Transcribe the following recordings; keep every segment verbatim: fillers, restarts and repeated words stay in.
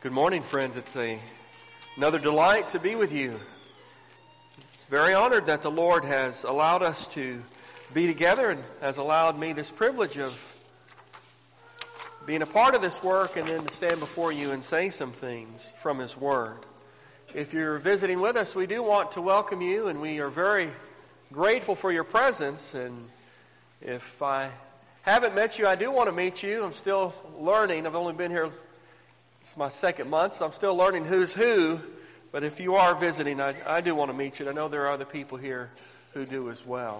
Good morning, friends. It's a, another delight to be with you. Very honored that the Lord has allowed us to be together and has allowed me this privilege of being a part of this work and then to stand before you and say some things from His Word. If you're visiting with us, we do want to welcome you, and we are very grateful for your presence. And if I haven't met you, I do want to meet you. I'm still learning. I've only been here, it's my second month, so I'm still learning who's who. But if you are visiting, I, I do want to meet you. I know there are other people here who do as well.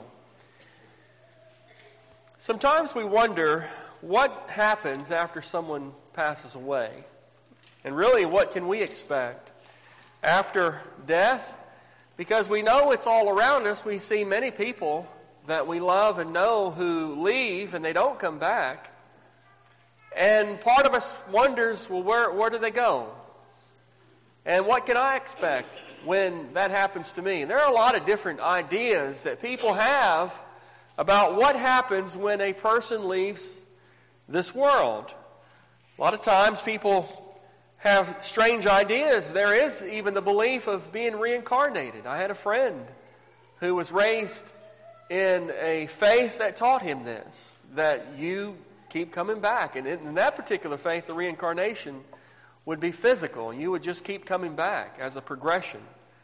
Sometimes we wonder what happens after someone passes away. And really, what can we expect after death? Because we know it's all around us. We see many people that we love and know who leave and they don't come back. And part of us wonders, well, where, where do they go? And what can I expect when that happens to me? And there are a lot of different ideas that people have about what happens when a person leaves this world. A lot of times people have strange ideas. There is even the belief of being reincarnated. I had a friend who was raised in a faith that taught him this, that you keep coming back. And in that particular faith, the reincarnation would be physical. You would just keep coming back as a progression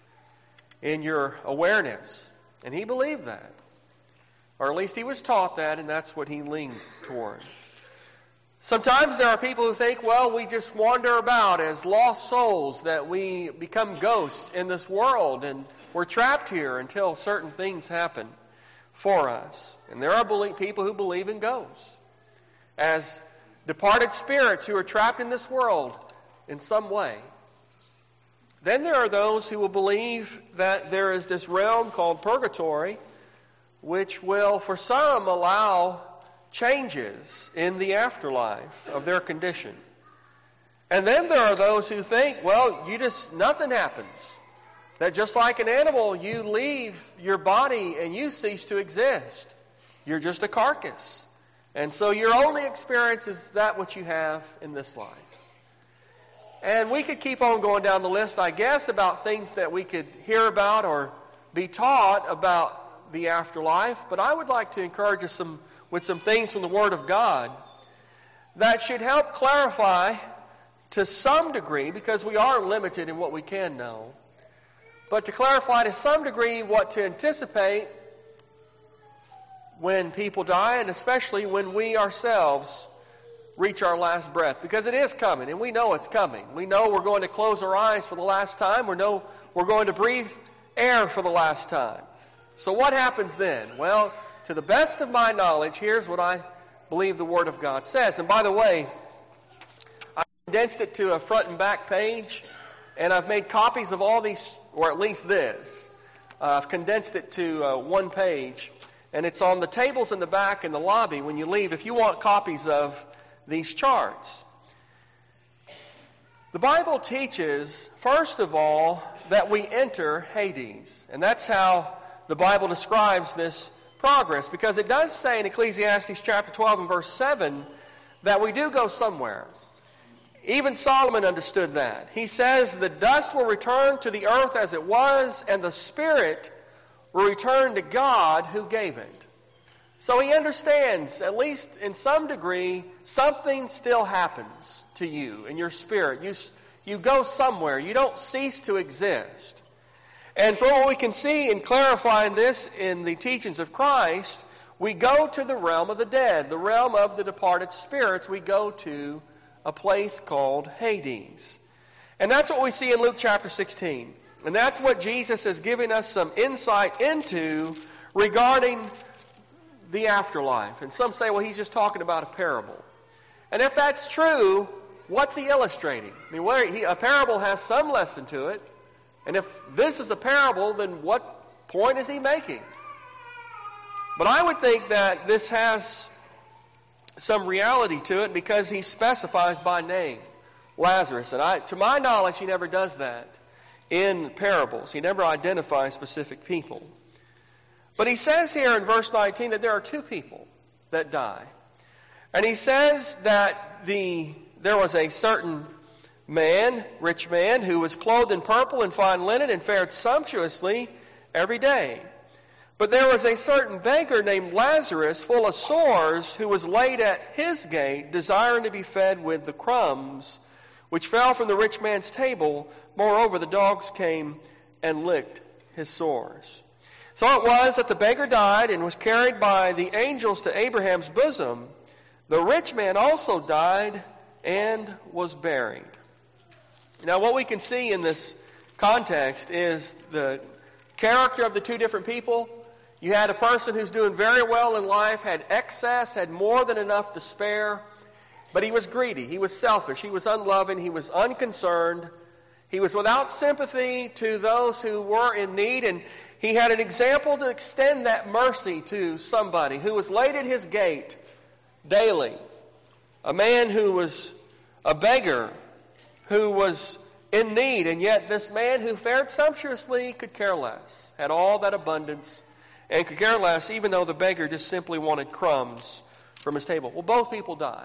in your awareness. And he believed that. Or at least he was taught that, and that's what he leaned toward. Sometimes there are people who think, well, we just wander about as lost souls, that we become ghosts in this world, and we're trapped here until certain things happen for us. And there are believe, people who believe in ghosts as departed spirits who are trapped in this world in some way. Then there are those who will believe that there is this realm called purgatory, which will, for some, allow changes in the afterlife of their condition. And then there are those who think, well, you just, nothing happens. That just like an animal, you leave your body and you cease to exist. You're just a carcass. And so your only experience is that which you have in this life. And we could keep on going down the list, I guess, about things that we could hear about or be taught about the afterlife. But I would like to encourage us some, with some things from the Word of God that should help clarify to some degree, because we are limited in what we can know, but to clarify to some degree what to anticipate when people die, and especially when we ourselves reach our last breath. Because it is coming, and we know it's coming. We know we're going to close our eyes for the last time. We know we're going to breathe air for the last time. So what happens then? Well, to the best of my knowledge, here's what I believe the Word of God says. And by the way, I condensed it to a front and back page, and I've made copies of all these, or at least this. Uh, I've condensed it to uh, one page. And it's on the tables in the back in the lobby when you leave if you want copies of these charts. The Bible teaches, first of all, that we enter Hades. And that's how the Bible describes this progress. Because it does say in Ecclesiastes chapter twelve and verse seven that we do go somewhere. Even Solomon understood that. He says, the dust will return to the earth as it was, and the spirit will return to God who gave it. So he understands, at least in some degree, something still happens to you in your spirit. You, you go somewhere. You don't cease to exist. And from what we can see in clarifying this in the teachings of Christ, we go to the realm of the dead, the realm of the departed spirits. We go to a place called Hades. And that's what we see in Luke chapter sixteen. And that's what Jesus is giving us some insight into regarding the afterlife. And some say, well, he's just talking about a parable. And if that's true, what's he illustrating? I mean, where he, a parable has some lesson to it. And if this is a parable, then what point is he making? But I would think that this has some reality to it because he specifies by name Lazarus. And I, to my knowledge, he never does that in parables. He never identifies specific people. But he says here in verse nineteen that there are two people that die. And he says that the there was a certain man, rich man, who was clothed in purple and fine linen and fared sumptuously every day. But there was a certain beggar named Lazarus, full of sores, who was laid at his gate, desiring to be fed with the crumbs which fell from the rich man's table. Moreover, the dogs came and licked his sores. So it was that the beggar died and was carried by the angels to Abraham's bosom. The rich man also died and was buried. Now, what we can see in this context is the character of the two different people. You had a person who's doing very well in life, had excess, had more than enough to spare, but he was greedy, he was selfish, he was unloving, he was unconcerned, he was without sympathy to those who were in need, and he had an example to extend that mercy to somebody who was laid at his gate daily. A man who was a beggar, who was in need, and yet this man who fared sumptuously could care less, had all that abundance, and could care less, even though the beggar just simply wanted crumbs from his table. Well, both people die.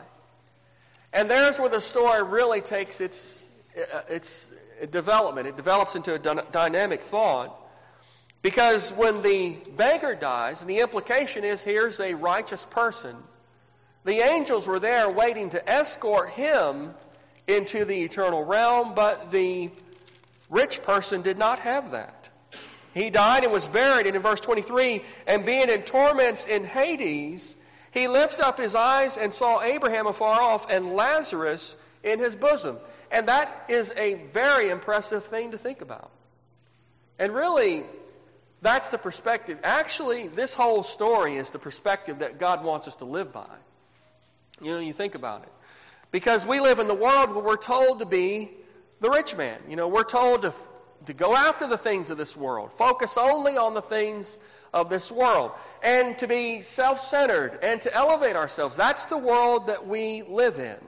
And there's where the story really takes its its development. It develops into a dynamic thought. Because when the beggar dies, and the implication is here's a righteous person, the angels were there waiting to escort him into the eternal realm, but the rich person did not have that. He died and was buried, and in verse twenty-three, and being in torments in Hades, he lifted up his eyes and saw Abraham afar off and Lazarus in his bosom. And that is a very impressive thing to think about. And really, that's the perspective. Actually, this whole story is the perspective that God wants us to live by. You know, you think about it. Because we live in the world where we're told to be the rich man. You know, we're told to to go after the things of this world, focus only on the things of this world, and to be self-centered and to elevate ourselves. That's the world that we live in.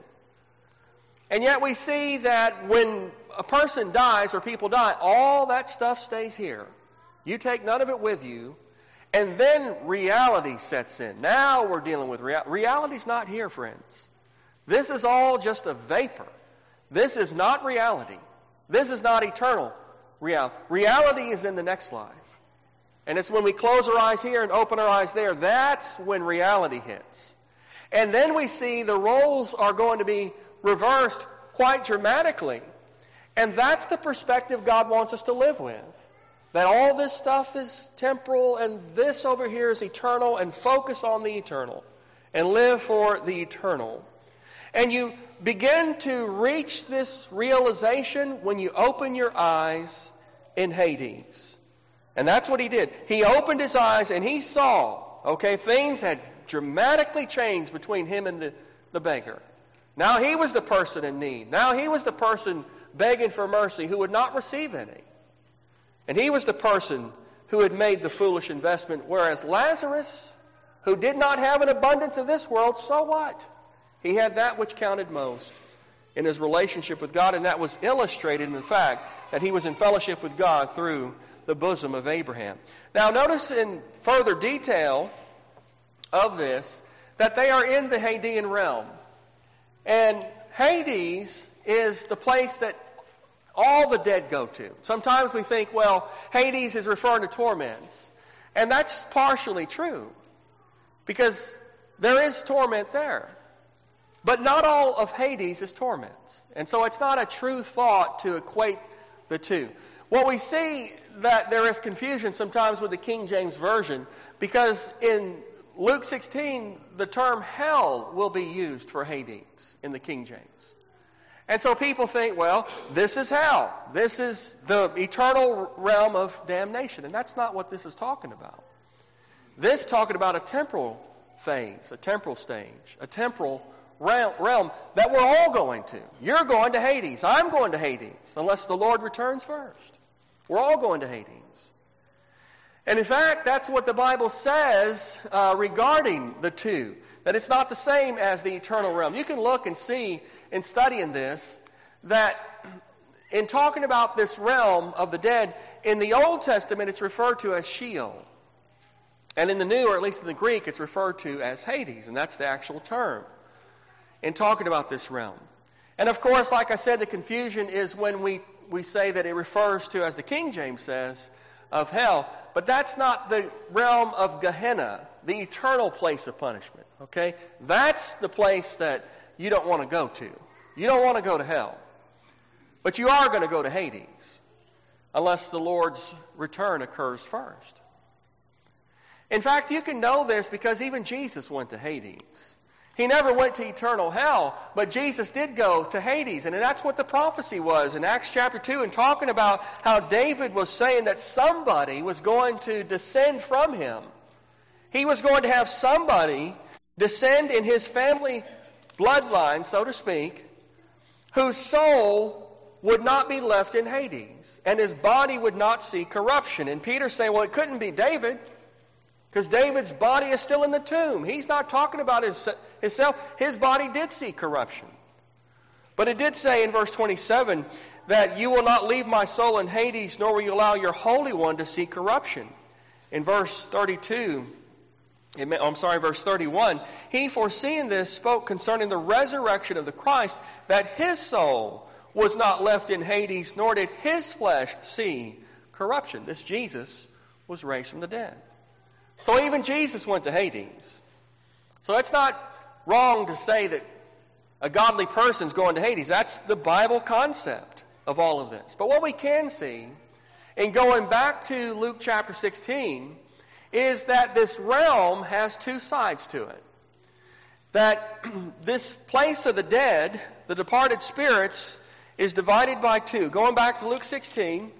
And yet we see that when a person dies or people die, all that stuff stays here. You take none of it with you, and then reality sets in. Now we're dealing with reality. Reality's not here, friends. This is all just a vapor. This is not reality. This is not eternal reality. Reality is in the next life. And it's when we close our eyes here and open our eyes there, that's when reality hits. And then we see the roles are going to be reversed quite dramatically. And that's the perspective God wants us to live with. That all this stuff is temporal and this over here is eternal, and focus on the eternal and live for the eternal. And you begin to reach this realization when you open your eyes in Hades. And that's what he did. He opened his eyes and he saw, okay, things had dramatically changed between him and the, the beggar. Now he was the person in need. Now he was the person begging for mercy who would not receive any. And he was the person who had made the foolish investment, whereas Lazarus, who did not have an abundance of this world, so what? He had that which counted most in his relationship with God, and that was illustrated in the fact that he was in fellowship with God through the bosom of Abraham. Now notice in further detail of this that they are in the Hadean realm. And Hades is the place that all the dead go to. Sometimes we think, well, Hades is referring to torments. And that's partially true, because there is torment there. But not all of Hades is torments. And so it's not a true thought to equate the two. What we see that there is confusion sometimes with the King James Version, because in Luke sixteen, the term hell will be used for Hades in the King James. And so people think, well, this is hell. This is the eternal realm of damnation. And that's not what this is talking about. This is talking about a temporal phase, a temporal stage, a temporal realm that we're all going to. You're going to Hades. I'm going to Hades, unless the Lord returns first. We're all going to Hades. And in fact, that's what the Bible says uh, regarding the two, that it's not the same as the eternal realm. You can look and see in studying this that in talking about this realm of the dead, in the Old Testament it's referred to as Sheol. And in the New, or at least in the Greek, it's referred to as Hades, and that's the actual term in talking about this realm. And of course, like I said, the confusion is when we, we say that it refers to, as the King James says, of hell. But that's not the realm of Gehenna, the eternal place of punishment. Okay? That's the place that you don't want to go to. You don't want to go to hell. But you are going to go to Hades, unless the Lord's return occurs first. In fact, you can know this because even Jesus went to Hades. He never went to eternal hell, but Jesus did go to Hades. And that's what the prophecy was in Acts chapter two, and talking about how David was saying that somebody was going to descend from him. He was going to have somebody descend in his family bloodline, so to speak, whose soul would not be left in Hades, and his body would not see corruption. And Peter's saying, well, it couldn't be David, because David's body is still in the tomb. He's not talking about his, himself. His body did see corruption. But it did say in verse twenty-seven that you will not leave my soul in Hades, nor will you allow your Holy One to see corruption. In verse thirty-two, I'm sorry, verse thirty-one, he, foreseeing this, spoke concerning the resurrection of the Christ, that his soul was not left in Hades, nor did his flesh see corruption. This Jesus was raised from the dead. So even Jesus went to Hades. So it's not wrong to say that a godly person's going to Hades. That's the Bible concept of all of this. But what we can see, in going back to Luke chapter sixteen, is that this realm has two sides to it. That this place of the dead, the departed spirits, is divided by two. Going back to Luke sixteen,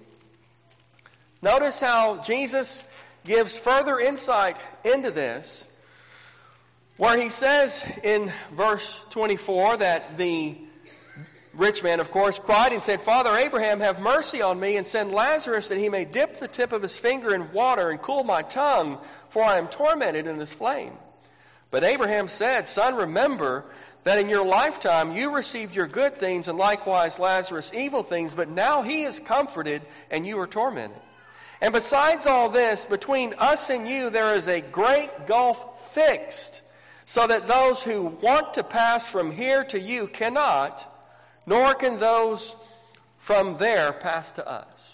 notice how Jesus gives further insight into this, where he says in verse twenty-four that the rich man, of course, cried and said, Father Abraham, have mercy on me, and send Lazarus that he may dip the tip of his finger in water and cool my tongue, for I am tormented in this flame. But Abraham said, Son, remember that in your lifetime you received your good things, and likewise Lazarus evil things, but now he is comforted and you are tormented. And besides all this, between us and you there is a great gulf fixed, so that those who want to pass from here to you cannot, nor can those from there pass to us.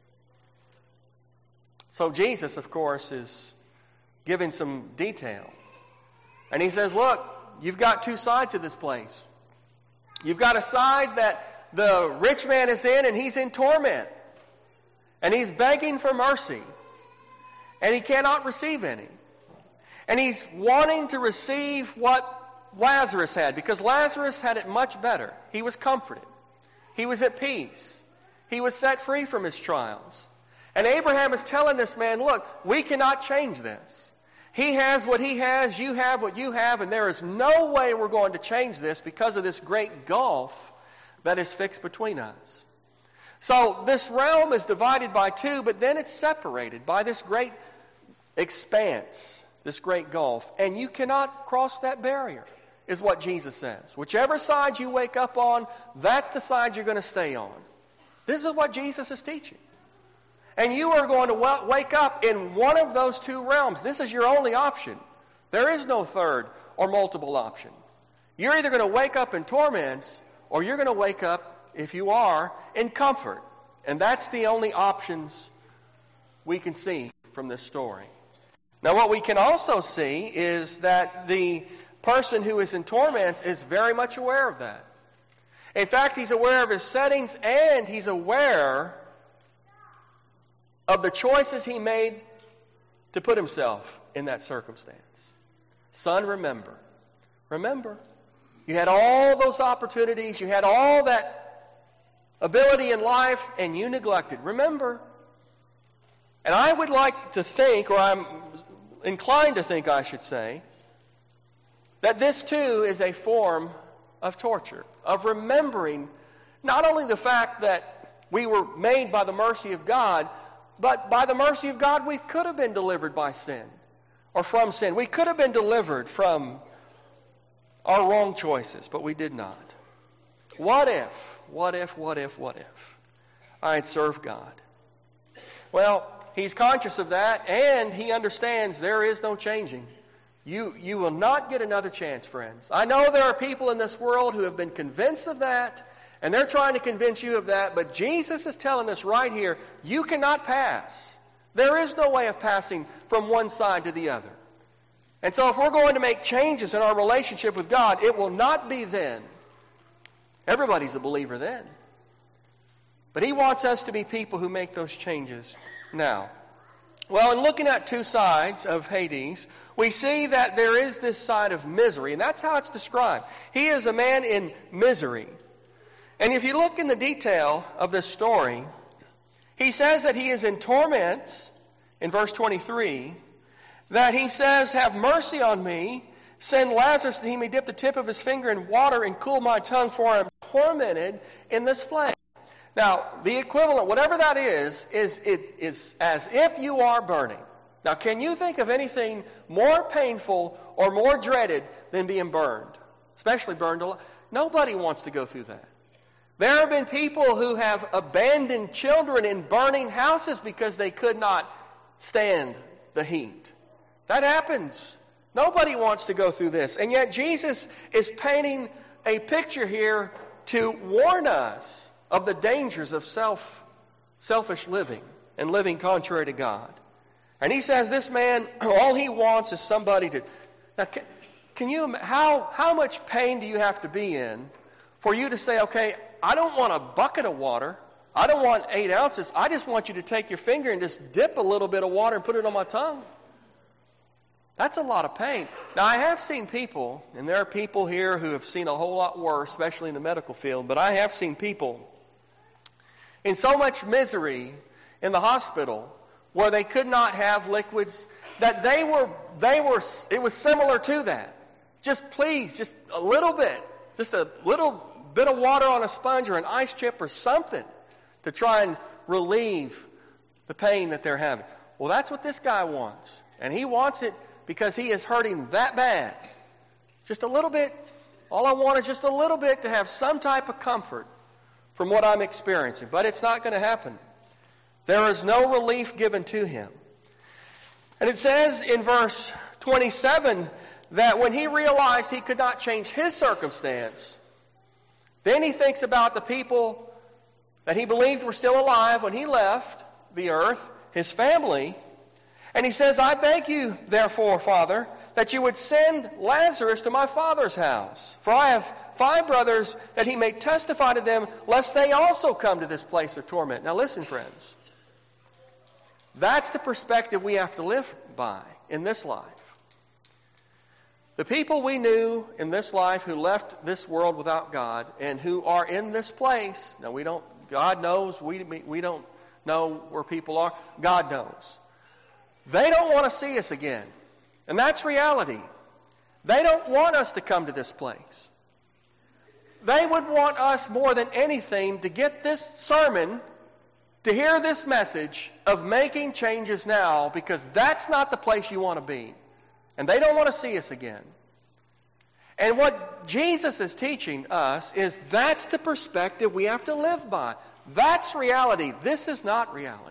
So Jesus, of course, is giving some detail. And he says, look, you've got two sides of this place. You've got a side that the rich man is in, and he's in torment. And he's begging for mercy. And he cannot receive any. And he's wanting to receive what Lazarus had, because Lazarus had it much better. He was comforted. He was at peace. He was set free from his trials. And Abraham is telling this man, look, we cannot change this. He has what he has, you have what you have, and there is no way we're going to change this because of this great gulf that is fixed between us. So this realm is divided by two, but then it's separated by this great expanse, this great gulf. And you cannot cross that barrier, is what Jesus says. Whichever side you wake up on, that's the side you're going to stay on. This is what Jesus is teaching. And you are going to w- wake up in one of those two realms. This is your only option. There is no third or multiple option. You're either going to wake up in torments, or you're going to wake up, if you are, in comfort. And that's the only options we can see from this story. Now, what we can also see is that the person who is in torments is very much aware of that. In fact, he's aware of his settings, and he's aware of the choices he made to put himself in that circumstance. Son, remember. Remember. You had all those opportunities. You had all that ability in life, and you neglected. Remember. And I would like to think, or I'm inclined to think, I should say, that this too is a form of torture, of remembering not only the fact that we were made by the mercy of God, but by the mercy of God we could have been delivered by sin, or from sin. We could have been delivered from our wrong choices, but we did not. What if, what if, what if, what if I had served God? Well, he's conscious of that, and he understands there is no changing You, you will not get another chance, friends. I know there are people in this world who have been convinced of that, and they're trying to convince you of that, but Jesus is telling us right here, you cannot pass. There is no way of passing from one side to the other. And so if we're going to make changes in our relationship with God, it will not be then. Everybody's a believer then. But He wants us to be people who make those changes now. Well, in looking at two sides of Hades, we see that there is this side of misery, and that's how it's described. He is a man in misery. And if you look in the detail of this story, he says that he is in torments, in verse twenty-three, that he says, have mercy on me, send Lazarus that he may dip the tip of his finger in water and cool my tongue, for I am tormented in this flame. Now, the equivalent, whatever that is, is it is as if you are burning. Now, can you think of anything more painful or more dreaded than being burned? Especially burned alive. Nobody wants to go through that. There have been people who have abandoned children in burning houses because they could not stand the heat. That happens. Nobody wants to go through this. And yet Jesus is painting a picture here to warn us of the dangers of self, selfish living and living contrary to God. And he says this man, all he wants is somebody to... Now, can, can you... How, how much pain do you have to be in for you to say, okay, I don't want a bucket of water. I don't want eight ounces. I just want you to take your finger and just dip a little bit of water and put it on my tongue. That's a lot of pain. Now, I have seen people, and there are people here who have seen a whole lot worse, especially in the medical field, but I have seen people in so much misery in the hospital where they could not have liquids that they were, they were, it was similar to that. Just please, just a little bit, just a little bit of water on a sponge or an ice chip or something to try and relieve the pain that they're having. Well, that's what this guy wants. And he wants it because he is hurting that bad. Just a little bit. All I want is just a little bit to have some type of comfort from what I'm experiencing. But it's not going to happen. There is no relief given to him. And it says in verse twenty-seven that when he realized he could not change his circumstance, then he thinks about the people that he believed were still alive when he left the earth, his family. And he says, I beg you, therefore, Father, that you would send Lazarus to my father's house. For I have five brothers, that he may testify to them, lest they also come to this place of torment. Now listen, friends. That's the perspective we have to live by in this life. The people we knew in this life who left this world without God and who are in this place, now we don't, God knows, we, we don't know where people are. God knows. They don't want to see us again. And that's reality. They don't want us to come to this place. They would want us more than anything to get this sermon, to hear this message of making changes now, because that's not the place you want to be. And they don't want to see us again. And what Jesus is teaching us is that's the perspective we have to live by. That's reality. This is not reality.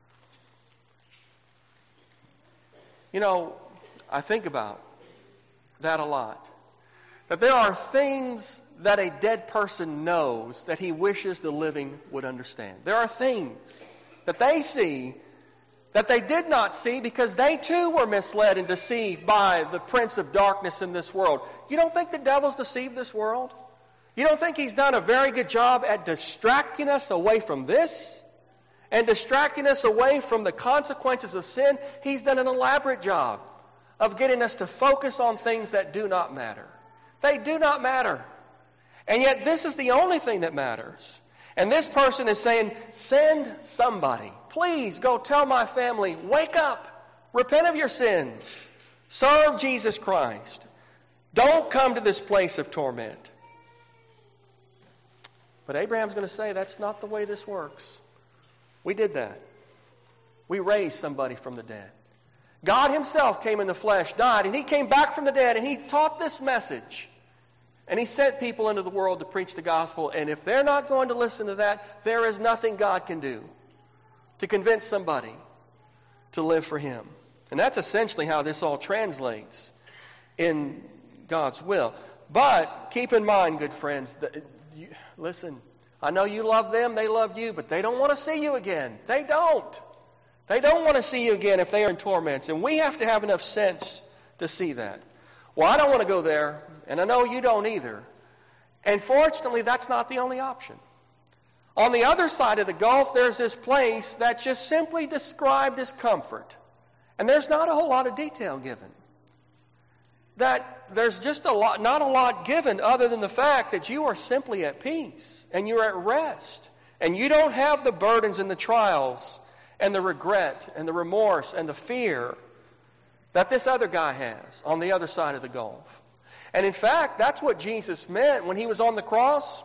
You know, I think about that a lot. That there are things that a dead person knows that he wishes the living would understand. There are things that they see that they did not see because they too were misled and deceived by the prince of darkness in this world. You don't think the devil's deceived this world? You don't think he's done a very good job at distracting us away from this? And distracting us away from the consequences of sin? He's done an elaborate job of getting us to focus on things that do not matter. They do not matter. And yet this is the only thing that matters. And this person is saying, send somebody. Please go tell my family, wake up, repent of your sins, serve Jesus Christ. Don't come to this place of torment. But Abraham's going to say, that's not the way this works. We did that. We raised somebody from the dead. God himself came in the flesh, died, and he came back from the dead, and he taught this message. And he sent people into the world to preach the gospel. And if they're not going to listen to that, there is nothing God can do to convince somebody to live for him. And that's essentially how this all translates. in God's will. But keep in mind, good friends, that you, listen, I know you love them, they love you, but they don't want to see you again. They don't. They don't want to see you again if they are in torments. And we have to have enough sense to see that. Well, I don't want to go there, and I know you don't either. And fortunately, that's not the only option. On the other side of the gulf, there's this place that's just simply described as comfort. And there's not a whole lot of detail given. That there's just a lot, not a lot given other than the fact that you are simply at peace and you're at rest. And you don't have the burdens and the trials and the regret and the remorse and the fear that this other guy has on the other side of the gulf. And in fact, that's what Jesus meant when he was on the cross.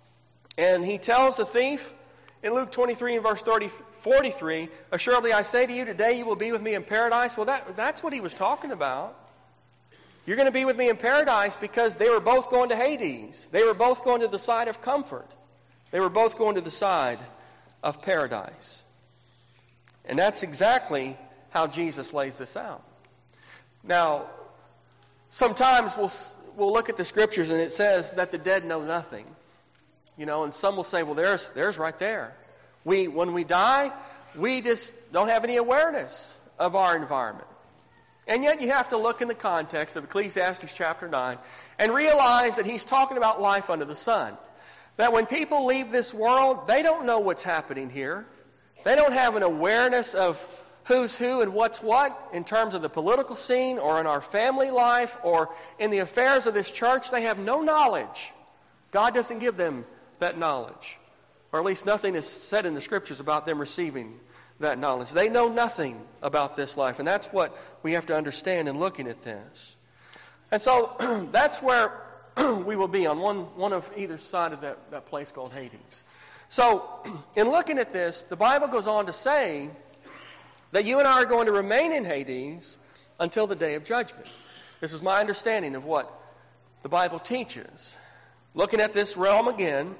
And he tells the thief in Luke twenty-three and verse thirty, forty-three, assuredly I say to you, today you will be with me in paradise. Well, that, that's what he was talking about. You're going to be with me in paradise because they were both going to Hades. They were both going to the side of comfort. They were both going to the side of paradise. And that's exactly how Jesus lays this out. Now, sometimes we'll we'll look at the scriptures and it says that the dead know nothing. You know, and some will say, well, there's there's right there. We when we die, we just don't have any awareness of our environment. And yet you have to look in the context of Ecclesiastes chapter nine and realize that he's talking about life under the sun. That when people leave this world, they don't know what's happening here. They don't have an awareness of who's who and what's what in terms of the political scene or in our family life or in the affairs of this church. They have no knowledge. God doesn't give them that knowledge. Or at least nothing is said in the scriptures about them receiving that knowledge. They know nothing about this life. And that's what we have to understand in looking at this. And so that's where we will be, on one, one of either side of that, that place called Hades. So in looking at this, the Bible goes on to say that you and I are going to remain in Hades until the day of judgment. This is my understanding of what the Bible teaches. Looking at this realm again,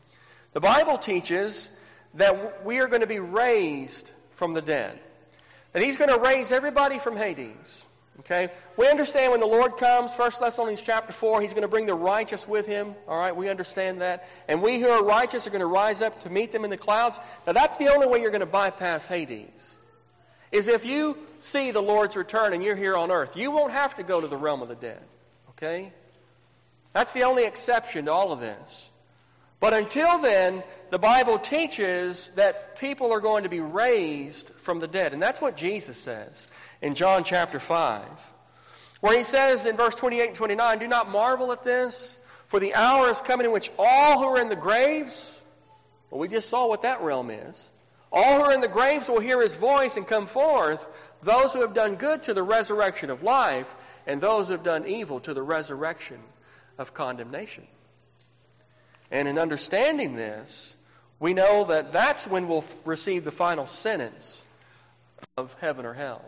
the Bible teaches that we are going to be raised from the dead. That He's going to raise everybody from Hades. Okay? We understand when the Lord comes, First Thessalonians chapter four, He's going to bring the righteous with Him. All right, we understand that. And we who are righteous are going to rise up to meet them in the clouds. Now that's the only way you're going to bypass Hades. Is if you see the Lord's return and you're here on earth. You won't have to go to the realm of the dead. Okay? That's the only exception to all of this. But until then, the Bible teaches that people are going to be raised from the dead. And that's what Jesus says in John chapter five. Where He says in verse twenty-eight and twenty-nine, do not marvel at this, for the hour is coming in which all who are in the graves, well, we just saw what that realm is. All who are in the graves will hear His voice and come forth, those who have done good to the resurrection of life, and those who have done evil to the resurrection of condemnation. And in understanding this, we know that that's when we'll receive the final sentence of heaven or hell.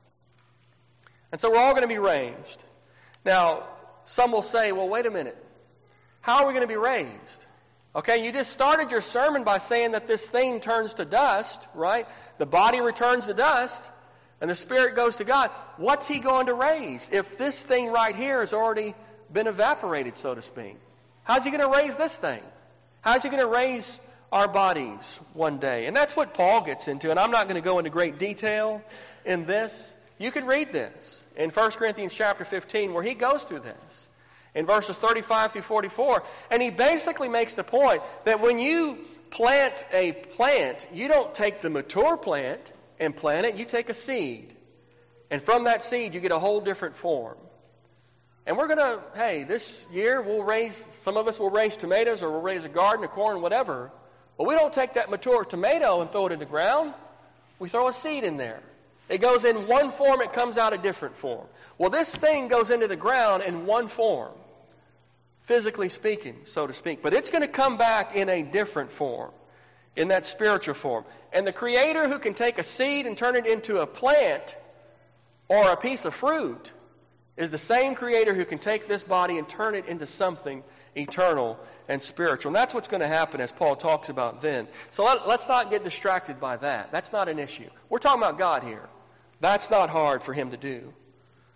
And so we're all going to be raised. Now, some will say, well, wait a minute. How are we going to be raised? Okay, you just started your sermon by saying that this thing turns to dust, right? The body returns to dust, and the spirit goes to God. What's He going to raise if this thing right here has already been evaporated, so to speak? How's He going to raise this thing? How's He going to raise our bodies one day? And that's what Paul gets into, and I'm not going to go into great detail in this. You can read this in First Corinthians chapter fifteen, where he goes through this in verses thirty-five through forty-four. And he basically makes the point that when you plant a plant, you don't take the mature plant and plant it. You take a seed. And from that seed, you get a whole different form. And we're going to, hey, this year we'll raise, some of us will raise tomatoes or we'll raise a garden of corn, whatever. But we don't take that mature tomato and throw it in the ground. We throw a seed in there. It goes in one form, it comes out a different form. Well, this thing goes into the ground in one form, physically speaking, so to speak. But it's going to come back in a different form, in that spiritual form. And the Creator who can take a seed and turn it into a plant or a piece of fruit is the same Creator who can take this body and turn it into something eternal and spiritual. And that's what's going to happen, as Paul talks about then. So let, let's not get distracted by that. That's not an issue. We're talking about God here. That's not hard for Him to do.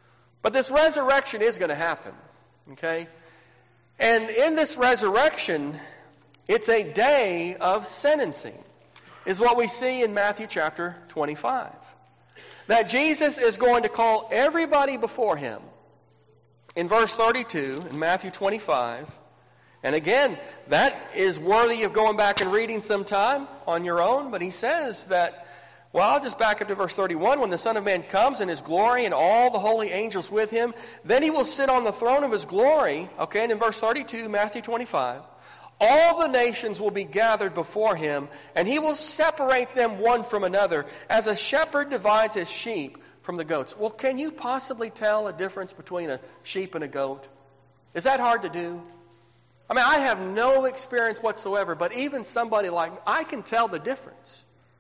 But this resurrection is going to happen. Okay? And in this resurrection, it's a day of sentencing, is what we see in Matthew chapter twenty-five. That Jesus is going to call everybody before him. In verse thirty-two, in Matthew twenty-five, and again, that is worthy of going back and reading sometime on your own, but he says that, well, I'll just back up to verse thirty-one. When the Son of Man comes in his glory and all the holy angels with him, then he will sit on the throne of his glory. Okay, and in verse thirty-two, Matthew twenty-five, all the nations will be gathered before him, and he will separate them one from another, as a shepherd divides his sheep from the goats. Well, can you possibly tell a difference between a sheep and a goat? Is that hard to do? I mean, I have no experience whatsoever, but even somebody like me, I can tell the difference.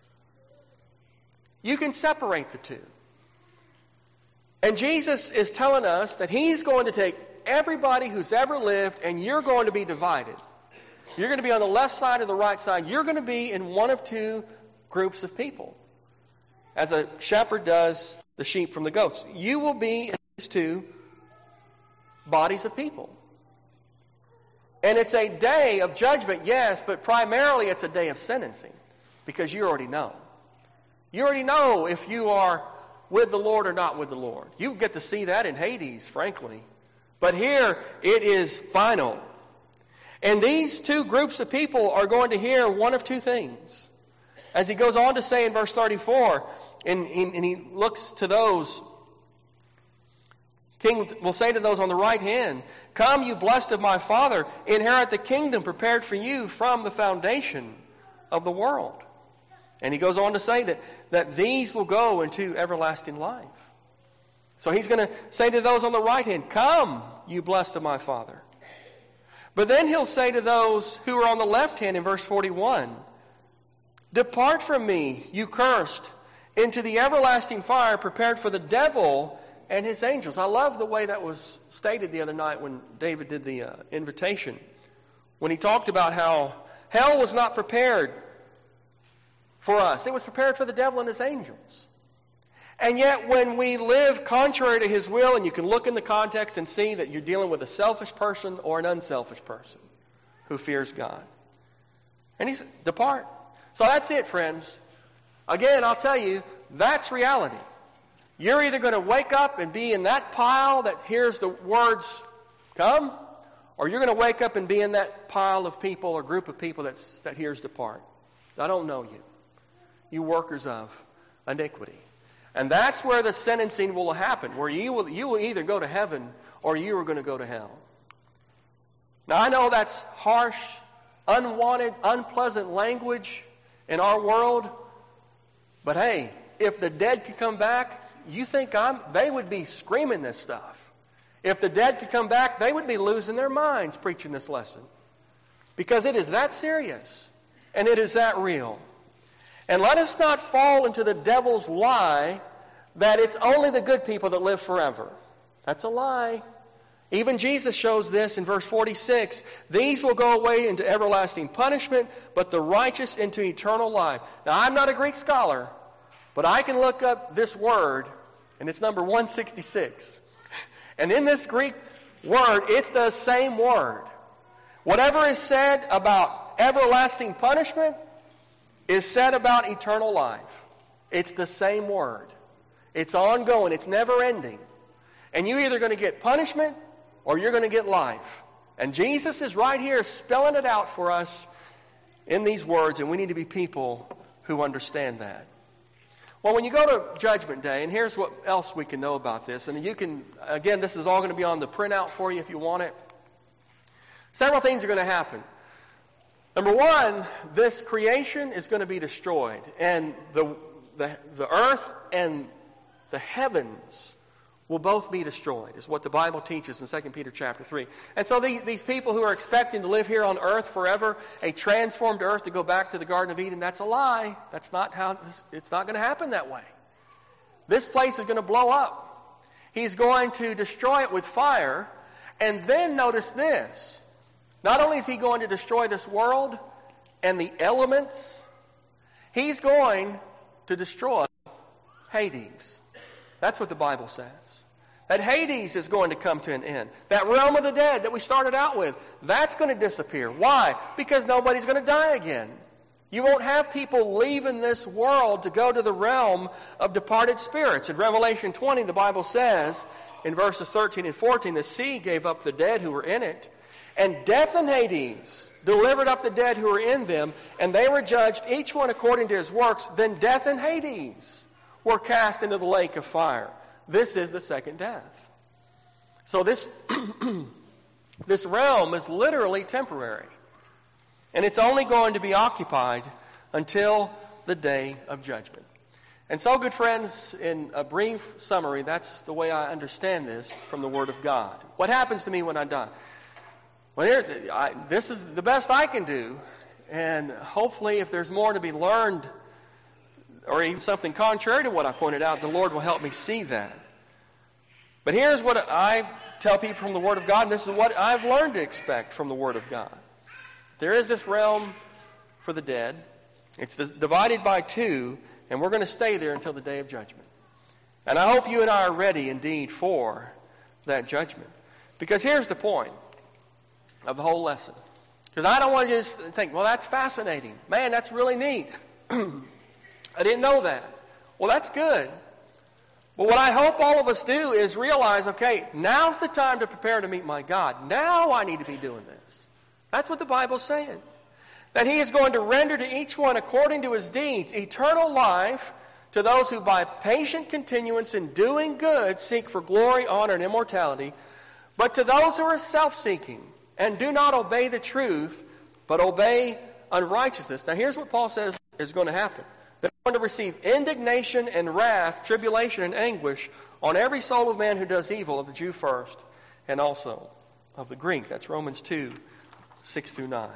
You can separate the two. And Jesus is telling us that he's going to take everybody who's ever lived, and you're going to be divided. You're going to be on the left side or the right side. You're going to be in one of two groups of people, as a shepherd does the sheep from the goats. You will be in these two bodies of people. And it's a day of judgment, yes, but primarily it's a day of sentencing, because you already know. You already know if you are with the Lord or not with the Lord. You get to see that in Hades, frankly. But here it is final. And these two groups of people are going to hear one of two things. As he goes on to say in verse thirty-four, and, and he looks to those, King will say to those on the right hand, "Come, you blessed of my Father, inherit the kingdom prepared for you from the foundation of the world." And he goes on to say that, that these will go into everlasting life. So he's going to say to those on the right hand, "Come, you blessed of my Father." But then he'll say to those who are on the left hand in verse forty-one, "Depart from me, you cursed, into the everlasting fire prepared for the devil and his angels." I love the way that was stated the other night when David did the uh, invitation. When he talked about how hell was not prepared for us. It was prepared for the devil and his angels. And yet when we live contrary to his will, and you can look in the context and see that you're dealing with a selfish person or an unselfish person who fears God. And he said, depart. So that's it, friends. Again, I'll tell you, that's reality. You're either going to wake up and be in that pile that hears the words, "Come," or you're going to wake up and be in that pile of people or group of people that's, that hears, "Depart." I don't know you. You workers of iniquity. And that's where the sentencing will happen, where you will, you will either go to heaven or you are going to go to hell. Now, I know that's harsh, unwanted, unpleasant language in our world, but hey, if the dead could come back, you think I'm, they would be screaming this stuff. If the dead could come back, they would be losing their minds preaching this lesson. Because it is that serious, and it is that real. And let us not fall into the devil's lie that it's only the good people that live forever. That's a lie. Even Jesus shows this in verse forty-six. "These will go away into everlasting punishment, but the righteous into eternal life." Now, I'm not a Greek scholar, but I can look up this word, and it's number one sixty-six. And in this Greek word, it's the same word. Whatever is said about everlasting punishment is said about eternal life. It's the same word. It's ongoing. It's never ending. And you're either going to get punishment or you're going to get life. And Jesus is right here spelling it out for us in these words, and we need to be people who understand that. Well, when you go to Judgment Day, and here's what else we can know about this, and you can, again, this is all going to be on the printout for you if you want it. Several things are going to happen. Number one, this creation is going to be destroyed, and the, the the earth and the heavens will both be destroyed, is what the Bible teaches in Second Peter chapter three. And so the, these people who are expecting to live here on earth forever, a transformed earth to go back to the Garden of Eden, that's a lie. That's not how this, it's not going to happen that way. This place is going to blow up. He's going to destroy it with fire, and then notice this. Not only is he going to destroy this world and the elements, he's going to destroy Hades. That's what the Bible says. That Hades is going to come to an end. That realm of the dead that we started out with, that's going to disappear. Why? Because nobody's going to die again. You won't have people leaving this world to go to the realm of departed spirits. In Revelation twenty, the Bible says, in verses thirteen and fourteen, the sea gave up the dead who were in it, and death and Hades delivered up the dead who were in them, and they were judged, each one according to his works. Then death and Hades were cast into the lake of fire. This is the second death. So this, this realm is literally temporary. And it's only going to be occupied until the day of judgment. And so, good friends, in a brief summary, that's the way I understand this from the Word of God. What happens to me when I die? Well, here, I, this is the best I can do. And hopefully, if there's more to be learned, or even something contrary to what I pointed out, the Lord will help me see that. But here's what I tell people from the Word of God, and this is what I've learned to expect from the Word of God. There is this realm for the dead. It's this, divided by two, and we're going to stay there until the day of judgment. And I hope you and I are ready indeed for that judgment. Because here's the point of the whole lesson. Because I don't want you to just think, well, that's fascinating. Man, that's really neat. I didn't know that. Well, that's good. But what I hope all of us do is realize, okay, now's the time to prepare to meet my God. Now I need to be doing this. That's what the Bible's saying. That He is going to render to each one according to his deeds eternal life to those who by patient continuance in doing good seek for glory, honor, and immortality. But to those who are self-seeking and do not obey the truth, but obey unrighteousness. Now here's what Paul says is going to happen. They're going to receive indignation and wrath, tribulation and anguish on every soul of man who does evil, of the Jew first, and also of the Greek. That's Romans two, six through nine.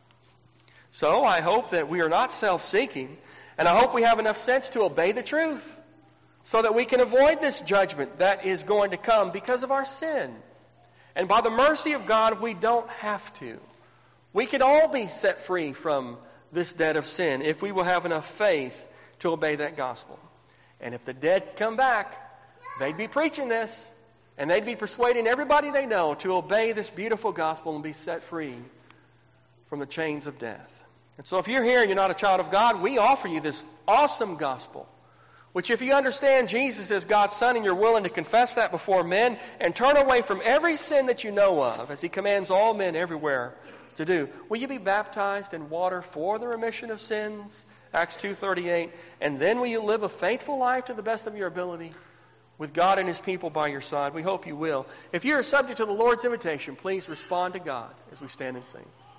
So I hope that we are not self-seeking, and I hope we have enough sense to obey the truth so that we can avoid this judgment that is going to come because of our sin. And by the mercy of God, we don't have to. We can all be set free from this debt of sin if we will have enough faith to obey that gospel. And if the dead come back, they'd be preaching this, and they'd be persuading everybody they know to obey this beautiful gospel and be set free from the chains of death. And so if you're here and you're not a child of God, we offer you this awesome gospel, which if you understand Jesus as God's Son and you're willing to confess that before men and turn away from every sin that you know of, as He commands all men everywhere to do, will you be baptized in water for the remission of sins? Acts two thirty-eight. And then will you live a faithful life to the best of your ability with God and His people by your side? We hope you will. If you're subject to the Lord's invitation, please respond to God as we stand and sing.